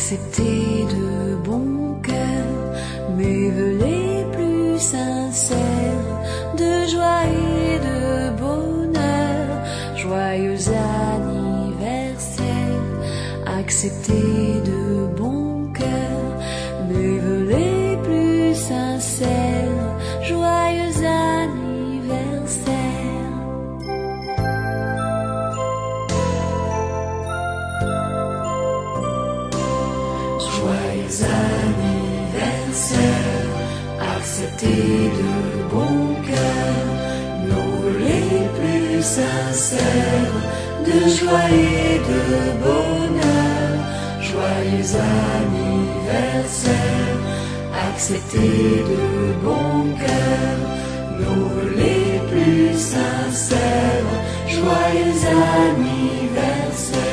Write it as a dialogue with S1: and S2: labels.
S1: accepter de bon cœur mes vœux les plus sincères de joie et de bonheur. Joyeux anniversaire, accepter de bon cœur mes vœux les plus sincères. Joyeux anniversaire. Joyeux anniversaire, acceptez de bon cœur nos vœux les plus sincères de joie et de bonheur. Joyeux anniversaire, acceptez de bon cœur nos vœux les plus sincères. Joyeux anniversaire.